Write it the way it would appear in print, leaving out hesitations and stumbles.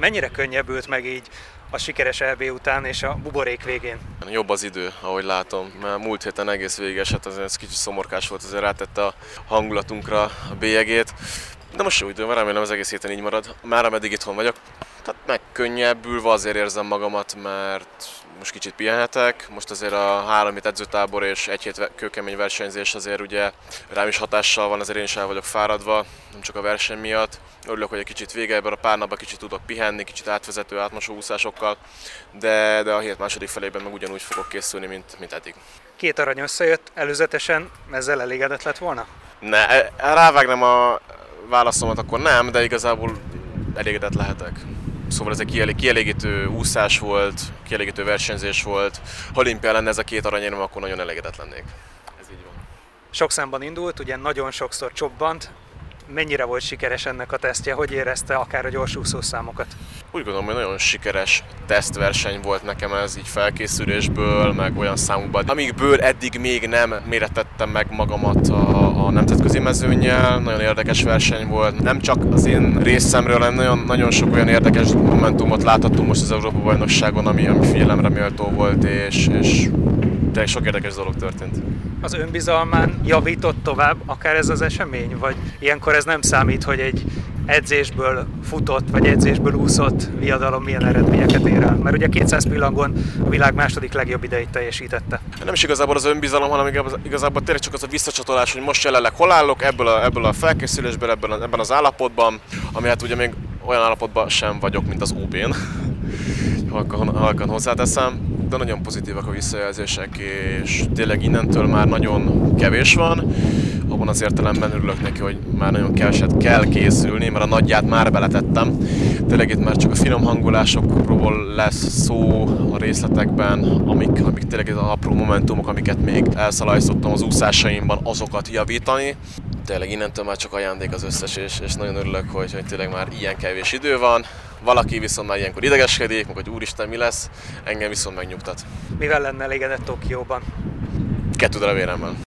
Mennyire könnyebbült meg így a sikeres EB után és a buborék végén? Jobb az idő, ahogy látom, mert múlt héten egész végig esett, azért ez kicsit szomorkás volt, azért rátette a hangulatunkra a bélyegét. De most jó idő van, remélem az egész héten így marad, már ameddig itthon vagyok. Tehát megkönnyebbülve azért érzem magamat, mert most kicsit pihenhetek. Most azért a 3 hét edzőtábor és 1 hét kőkemény versenyzés azért ugye rám is hatással van, azért én is el vagyok fáradva, nem csak a verseny miatt. Örülök, hogy egy kicsit vége, ebben a pár napban kicsit tudok pihenni, kicsit átvezető, átmosó úszásokkal, de a hét második felében meg ugyanúgy fogok készülni, mint eddig. 2 arany összejött, előzetesen ezzel elégedett lett volna? Ne, rávágnám a válaszomat, akkor nem, de igazából elégedett lehetek. Szóval ez egy kielégítő úszás volt, kielégítő versenyzés volt. Ha olimpián lenne ez a 2 aranyérem, akkor nagyon elégedett lennék. Ez így van. Sok számban indult, ugye nagyon sokszor csobbant. Mennyire volt sikeres ennek a tesztje? Hogy érezte akár a gyorsúszó számokat? Úgy gondolom, hogy nagyon sikeres tesztverseny volt nekem ez így felkészülésből, meg olyan számokban, amikből eddig még nem méretettem meg magamat a nemzetközi mezőnnyel. Nagyon érdekes verseny volt. Nem csak az én részemről, hanem nagyon sok olyan érdekes momentumot láthattunk most az Európa-bajnokságon, ami figyelemre méltó volt, és tényleg sok érdekes dolog történt. Az önbizalmán javított tovább akár ez az esemény? Vagy ilyenkor ez nem számít, hogy egy edzésből futott, vagy edzésből úszott viadalom milyen eredményeket ér el? Mert ugye 200 pillangon a világ második legjobb idejét teljesítette. Nem is igazából az önbizalom, hanem igazából tényleg csak az a visszacsatolás, hogy most jelenleg hol állok ebből a felkészülésből, ebben az állapotban, ami hát ugye még olyan állapotban sem vagyok, mint az OB-n, halkan hozzáteszem. De nagyon pozitívak a visszajelzések, és tényleg innentől már nagyon kevés van. Abban az értelemben örülök neki, hogy már nagyon keveset kell készülni, mert a nagyját már beletettem. Tényleg itt már csak a finom hangolásokról lesz szó a részletekben, amik tényleg az apró momentumok, amiket még elszalajzottam az úszásaimban, azokat javítani. Tényleg innentől már csak ajándék az összes, és nagyon örülök, hogy tényleg már ilyen kevés idő van. Valaki viszont már ilyenkor idegeskedik, meg hogy úristen mi lesz, engem viszont megnyugtat. Mivel lenne elégedett Tokióban? 2 darab éremmel.